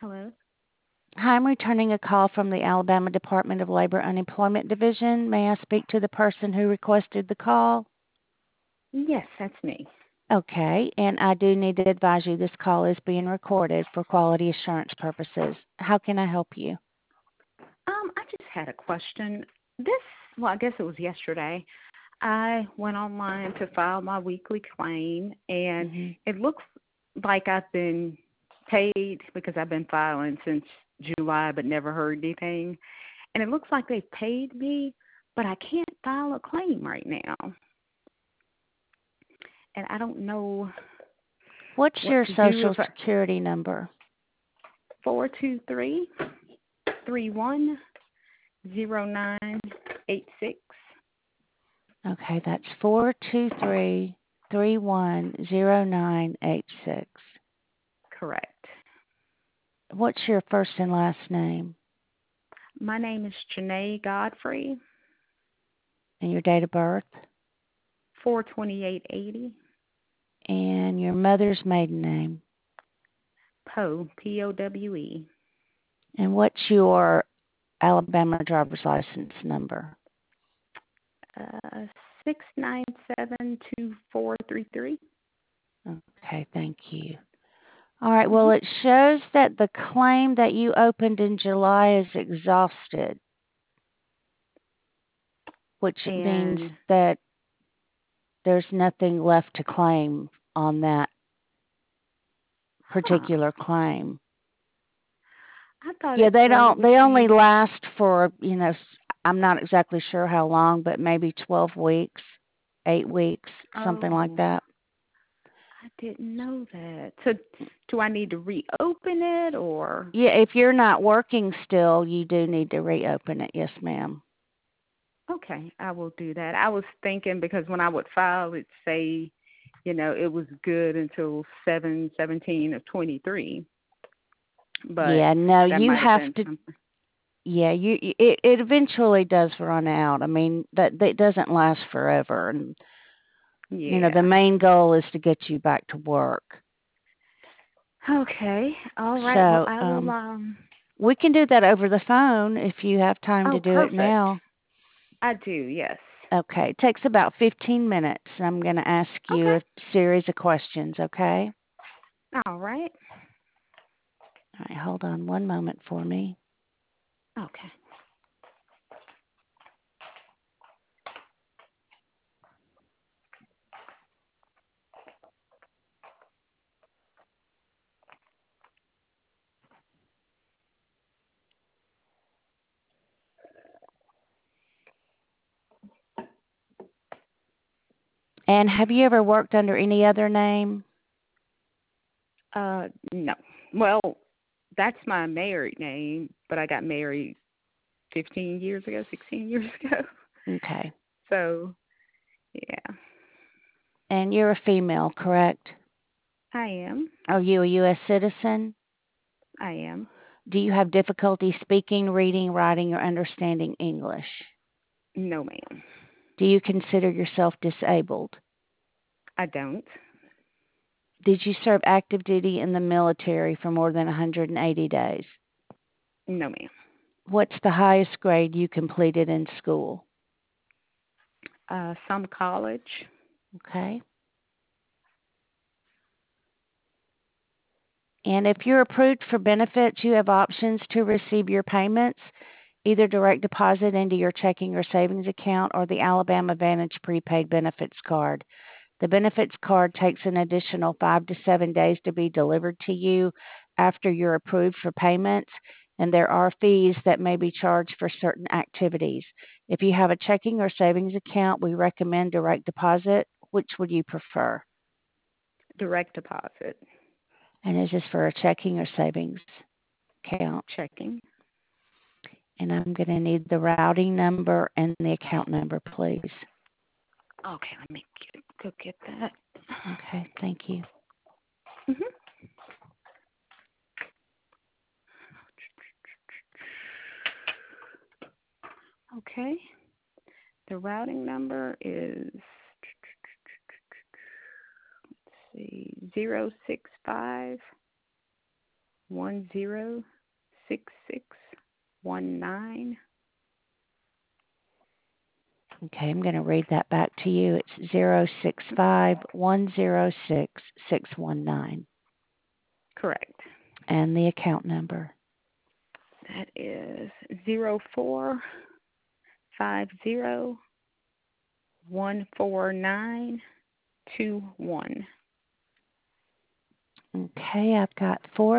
Hello? Hi, I'm returning a call from the Alabama Department of Labor Unemployment Division. May I speak to the person who requested the call? Yes, that's me. Okay, and I do need to advise you this call is being recorded for quality assurance purposes. How can I help you? I just had a question. I guess it was yesterday. I went online to file my weekly claim, and Hmm. it looks like I've been paid because I've been filing since July but never heard anything. And it looks like they paid me, but I can't file a claim right now. And I don't know What's what your to do social if I security number? 423-310986. Okay, that's 423-310986. Correct. What's your first and last name My name is Janae Godfrey, and your date of birth 42880, and your mother's maiden name? Poe, Powe. And what's your Alabama driver's license number? 6972433. Okay, thank you. All right, well, Mm-hmm. it shows that the claim that you opened in July is exhausted, which means And that there's nothing left to claim on that huh, particular claim. I thought Yeah, it they said it don't, would they only be. last for, I'm not exactly sure how long, but maybe 12 weeks, 8 weeks, something like Oh, that. I didn't know that. So, do I need to reopen it or? Yeah, if you're not working still, you do need to reopen it. Yes, ma'am. Okay, I will do that. I was thinking because when I would file, it'd say, it was good until 7/17 of 23, but Yeah, no, that you might have have been to. something. Yeah, it eventually does run out. I mean, that doesn't last forever, and the Yeah. main goal is to get you back to work. Okay. All right. Well, So, I will. we can do that over the phone if you have time to Oh, do it perfect. now. I do. Yes. Okay, it takes about 15 minutes. I'm going to ask you Okay. a series of questions, okay? All right. All right, hold on one moment for me. Okay. And have you ever worked under any other name? No. Well, that's my married name, but I got married 15 years ago, 16 years ago. Okay. So, yeah, And you're a female, correct? I am. Are you a U.S. citizen? I am. Do you have difficulty speaking, reading, writing, or understanding English? No, ma'am. Do you consider yourself disabled? I don't. Did you serve active duty in the military for more than 180 days? No, ma'am. What's the highest grade you completed in school? Some college. Okay. And if you're approved for benefits, you have options to receive your payments, either direct deposit into your checking or savings account or the Alabama Advantage prepaid benefits card. The benefits card takes an additional 5 to 7 days to be delivered to you after you're approved for payments, and there are fees that may be charged for certain activities. If you have a checking or savings account, we recommend direct deposit. Which would you prefer? Direct deposit. And is this for a checking or savings account? Checking. And I'm going to need the routing number and the account number, please. Okay, let me go get that. Okay, thank you. Mhm. Okay. The routing number is, let's see, 065 106619. Okay, I'm going to read that back to you. It's 065106619. Correct. And the account number. That is 0450149121. Okay, I've got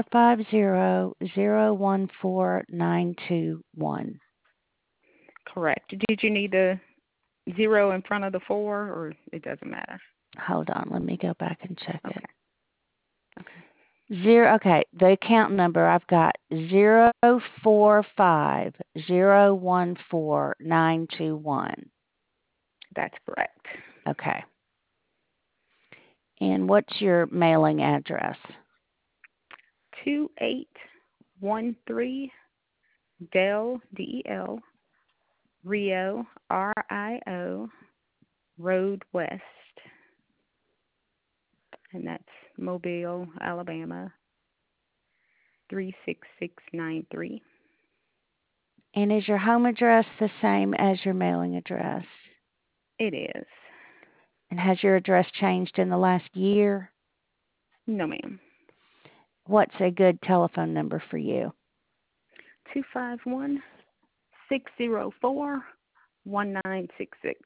450014921. Correct. Did you need the 0 in front of the 4, or it doesn't matter? Hold on, let me go back and check Okay. it. Okay. The account number I've got 045014921. That's correct. Okay. And what's your mailing address? 2813 Del, DEL, Rio, RIO, Road West. And that's Mobile, Alabama, 36693. And is your home address the same as your mailing address? It is. And has your address changed in the last year? No, ma'am. What's a good telephone number for you? 251-604-1966.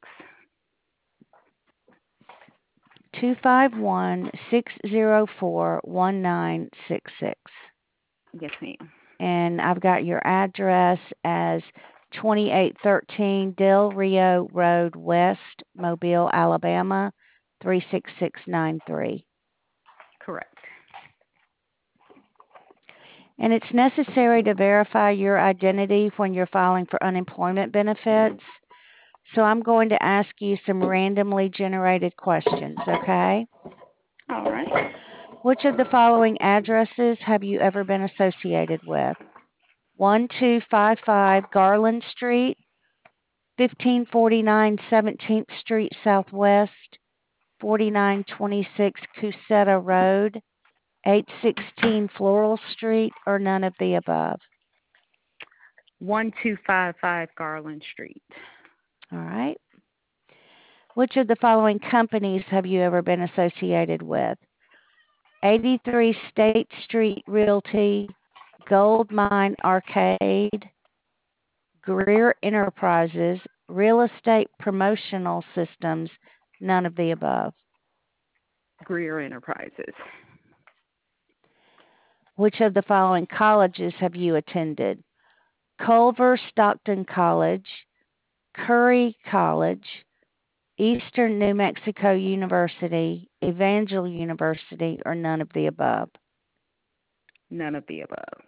251-604-1966. Yes, ma'am. And I've got your address as 2813 Del Rio Road West, Mobile, Alabama, 36693. Correct. And it's necessary to verify your identity when you're filing for unemployment benefits. So I'm going to ask you some randomly generated questions, okay? All right. Which of the following addresses have you ever been associated with? 1255 Garland Street, 1549 17th Street Southwest, 4926 Cusetta Road, 816 Floral Street, or none of the above? 1255 Garland Street. All right. Which of the following companies have you ever been associated with? 83 State Street Realty, Gold Mine Arcade, Greer Enterprises, Real Estate Promotional Systems, none of the above. Greer Enterprises. Which of the following colleges have you attended? Culver Stockton College, Curry College, Eastern New Mexico University, Evangel University, or none of the above? None of the above.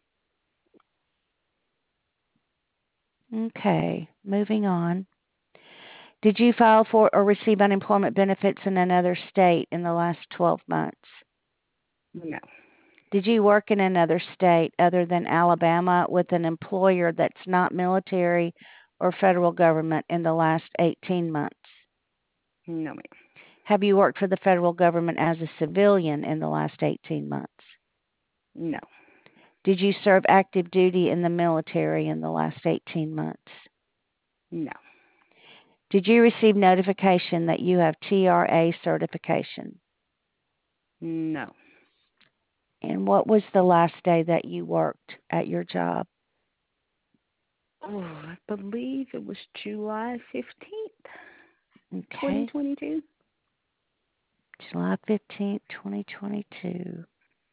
Okay, moving on. Did you file for or receive unemployment benefits in another state in the last 12 months? No. Did you work in another state other than Alabama with an employer that's not military or federal government in the last 18 months? No, ma'am. Have you worked for the federal government as a civilian in the last 18 months? No. Did you serve active duty in the military in the last 18 months? No. Did you receive notification that you have TRA certification? No. And what was the last day that you worked at your job? Oh, I believe it was July 15th, Okay, 2022. July 15th, 2022.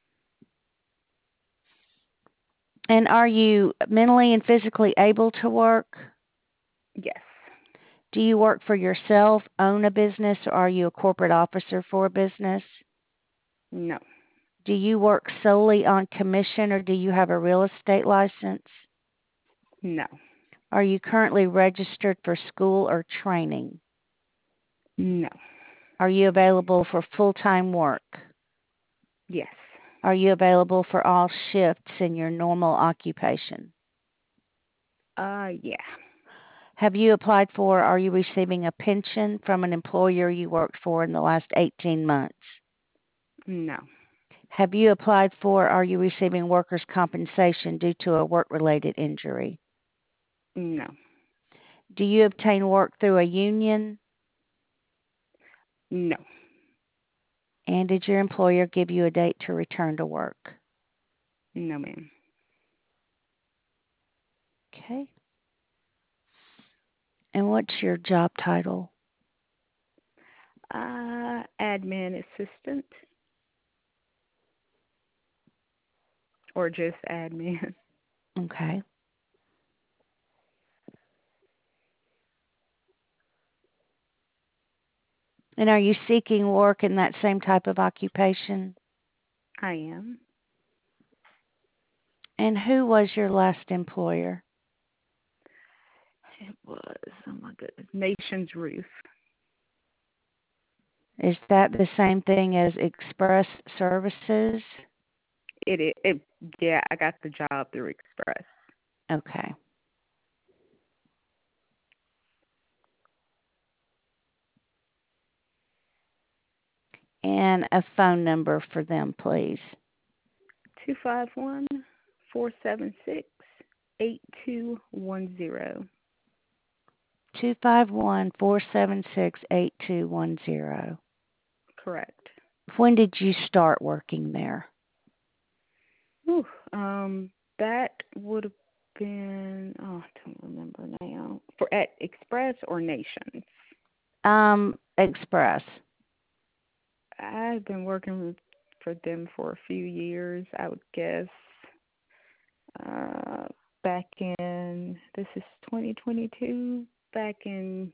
And are you mentally and physically able to work? Yes. Do you work for yourself, own a business, or are you a corporate officer for a business? No. Do you work solely on commission or do you have a real estate license? No. Are you currently registered for school or training? No. Are you available for full-time work? Yes. Are you available for all shifts in your normal occupation? Yeah. Have you applied for or are you receiving a pension from an employer you worked for in the last 18 months? No. Have you applied for, are you receiving workers' compensation due to a work-related injury? No. Do you obtain work through a union? No. And did your employer give you a date to return to work? No, ma'am. Okay. And what's your job title? Admin assistant. Or just admin. Okay. And are you seeking work in that same type of occupation? I am. And who was your last employer? It was, oh my goodness, Nation's Roof. Is that the same thing as Express Services? Yeah, I got the job through Express. Okay. And a phone number for them, please. 251-476-8210. 251-476-8210. Correct. When did you start working there? Whew, that would have been, I don't remember now. At Express or Nations? Express. I've been working for them for a few years, I would guess. Back in, this is 2022, back in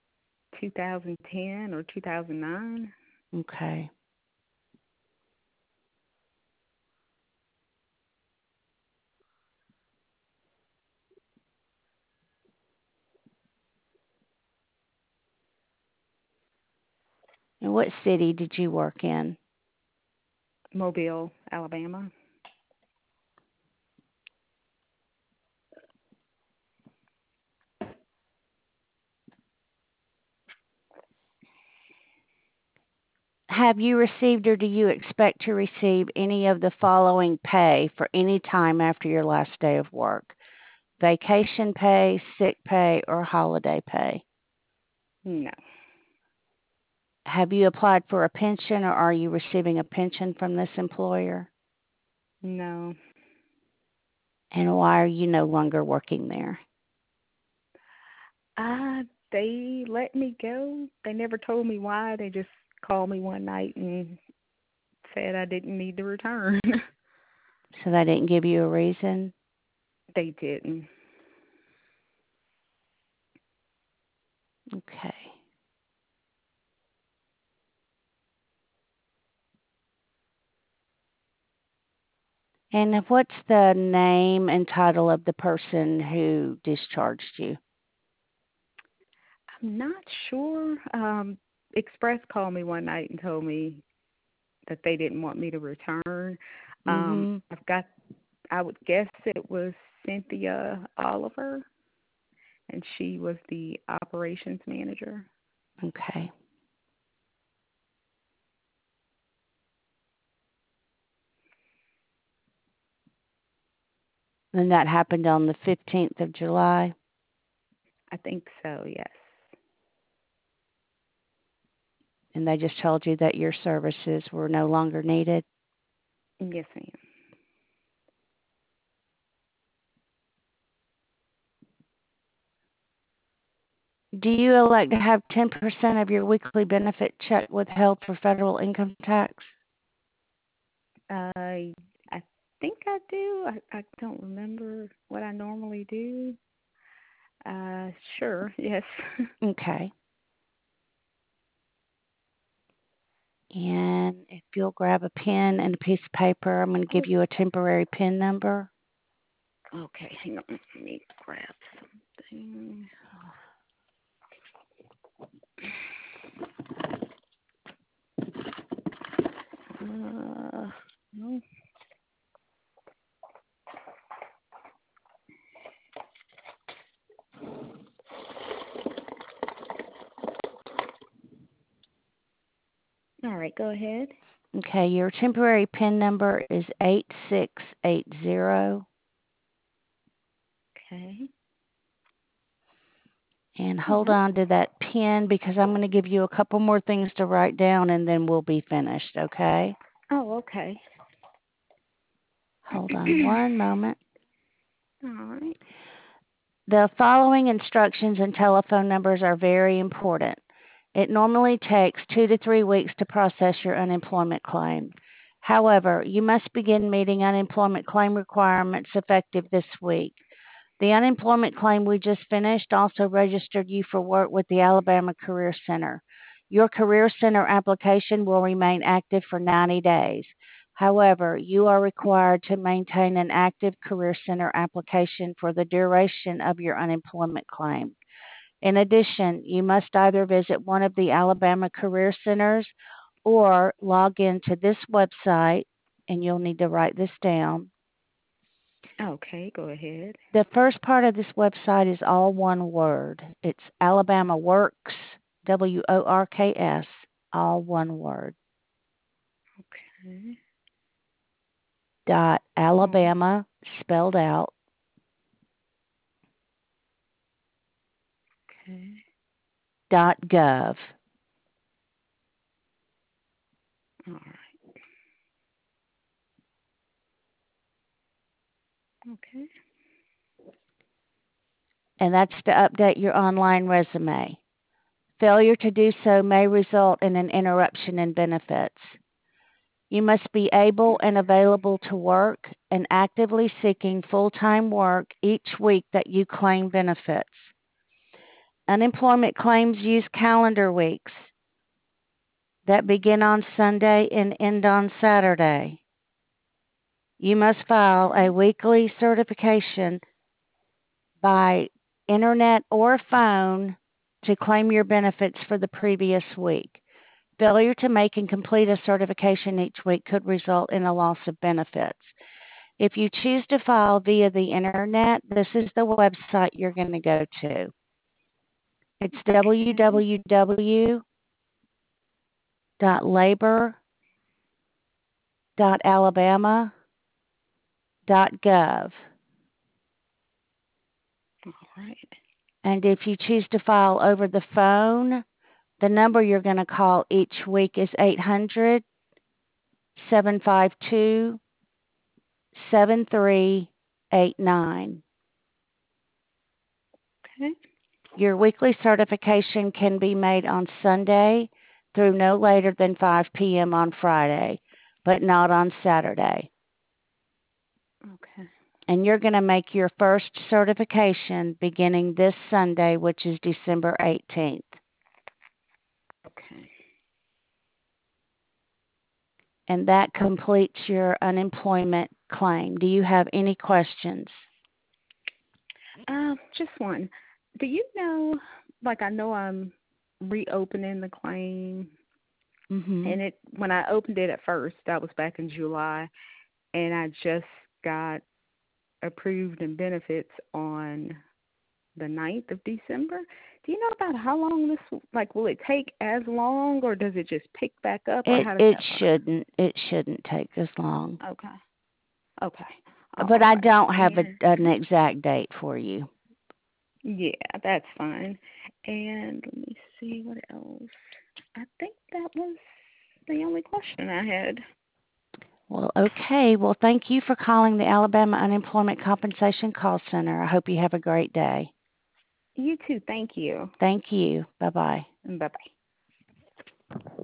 2010 or 2009. Okay. And what city did you work in? Mobile, Alabama. Have you received or do you expect to receive any of the following pay for any time after your last day of work? Vacation pay, sick pay, or holiday pay? No. Have you applied for a pension or are you receiving a pension from this employer? No. And why are you no longer working there? They let me go. They never told me why. They just called me one night and said I didn't need to return. So they didn't give you a reason? They didn't. Okay. And what's the name and title of the person who discharged you? I'm not sure. Express called me one night and told me that they didn't want me to return. Mm-hmm. I would guess it was Cynthia Oliver, and she was the operations manager. Okay. And that happened on the 15th of July? I think so, yes. And they just told you that your services were no longer needed? Yes, ma'am. Do you elect to have 10% of your weekly benefit check withheld for federal income tax? I think I do. I don't remember what I normally do. Sure, yes. Okay. And if you'll grab a pen and a piece of paper, I'm going to give you a temporary PIN number. Okay, hang on. Let me grab something. No. All right, go ahead. Okay, your temporary PIN number is 8680. Okay. And All hold right. on to that PIN because I'm going to give you a couple more things to write down and then we'll be finished, okay? Oh, okay. Hold on one moment. All right. The following instructions and telephone numbers are very important. It normally takes 2 to 3 weeks to process your unemployment claim. However, you must begin meeting unemployment claim requirements effective this week. The unemployment claim we just finished also registered you for work with the Alabama Career Center. Your Career Center application will remain active for 90 days. However, you are required to maintain an active Career Center application for the duration of your unemployment claim. In addition, you must either visit one of the Alabama Career Centers or log into this website, and you'll need to write this down. Okay, go ahead. The first part of this website is all one word. It's Alabama Works, WORKS, all one word. Okay. Alabama, spelled out, Okay. .gov. All right. Okay. And that's to update your online resume. Failure to do so may result in an interruption in benefits. You must be able and available to work and actively seeking full-time work each week that you claim benefits. Unemployment claims use calendar weeks that begin on Sunday and end on Saturday. You must file a weekly certification by internet or phone to claim your benefits for the previous week. Failure to make and complete a certification each week could result in a loss of benefits. If you choose to file via the internet, this is the website you're going to go to. It's Okay. www.labor.alabama.gov. All right. And if you choose to file over the phone, the number you're going to call each week is 800-752-7389. Okay. Your weekly certification can be made on Sunday through no later than 5 p.m. on Friday, but not on Saturday. Okay. And you're going to make your first certification beginning this Sunday, which is December 18th. Okay. And that completes your unemployment claim. Do you have any questions? Just one. Do you know, like I know I'm reopening the claim, Mm-hmm. and it when I opened it at first, that was back in July, and I just got approved in benefits on the 9th of December. Do you know about how long this, like, will it take as long, or does it just pick back up, or It how does it that work? shouldn't take as long. Okay. Okay. But All I right. don't have And an exact date for you. yeah, that's fine. And let me see what else. I think that was the only question I had. Well, okay. Well, thank you for calling the Alabama Unemployment Compensation Call Center. I hope you have a great day. You too. Thank you. Thank you. Bye-bye. Bye bye.